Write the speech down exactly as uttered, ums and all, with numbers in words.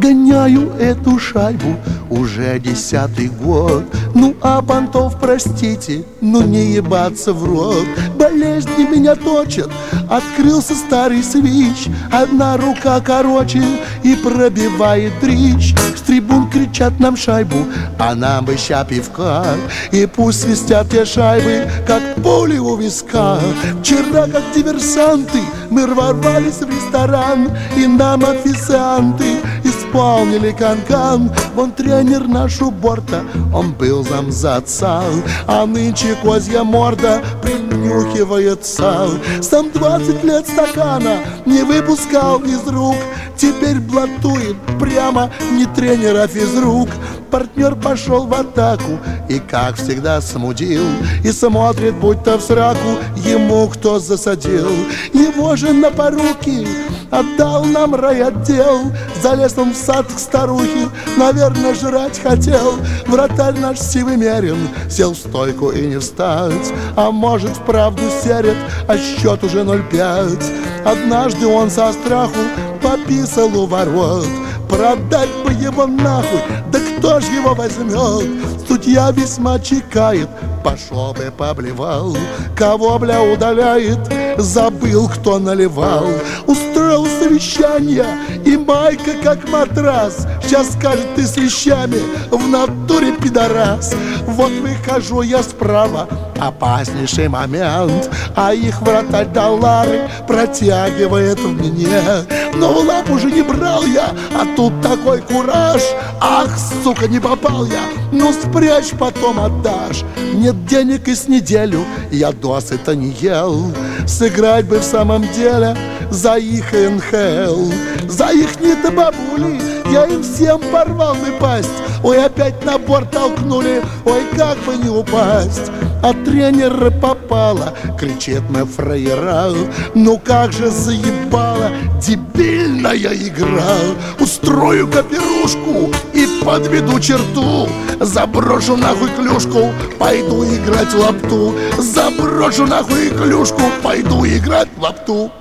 гоняю эту шайбу уже десятый год. Ну а понтов, простите, ну не ебаться в рот. Болезни меня точат, открылся старый свич. Одна рука короче и пробивает дрищ. С трибун кричат нам шайбу, а нам бы ща пивка. И пусть свистят те шайбы, как пули у виска. Вчера, как диверсанты, мы ворвались в ресторан, и нам официанты исполнили канкан. Вон тренер наш у борта, он был замзаца, а нынче козья морда принюхивается. Сам двадцать лет стакана не выпускал из рук, теперь блатует прямо не тренер, а физрук. Партнер пошел в атаку и, как всегда, смудил, и смотрит, будто в сраку ему кто засадил. Его же на поруки отдал нам райотдел. Залез он в сад к старухе, наверное, жрать хотел. Вратарь наш сивымерен сел в стойку и не встать, а может, вправду серет, а счет уже ноль пять. Однажды он со страху пописал у ворот. Продать бы его нахуй, да кто ж его возьмет? Судья весьма чекает, пошел бы поблевал. Кого, бля, удаляет, забыл, кто наливал. Устроил совещание, и майка как матрас. Сейчас скажет, ты с вещами в натуре пидорас. Вот выхожу я справа, опаснейший момент, а их вратарь доллары протягивает мне. Но в лап уже не брал я, а тут такой кураж. Ах, сука, не попал я, ну спрячь, потом отдашь. Нет денег и с неделю я досыта не ел. Сыграть бы в самом деле за их эн ха эл. За их-то бабули я им всем порвал бы пасть. Ой, опять на борт толкнули, ой, как бы не упасть. А тренера попала, кричит мы фраера. Ну как же заебала дебильная игра. Устрою копирушку и подведу черту. Заброшу нахуй клюшку, пойду играть в лапту. Заброшу нахуй клюшку, пойду играть в лапту.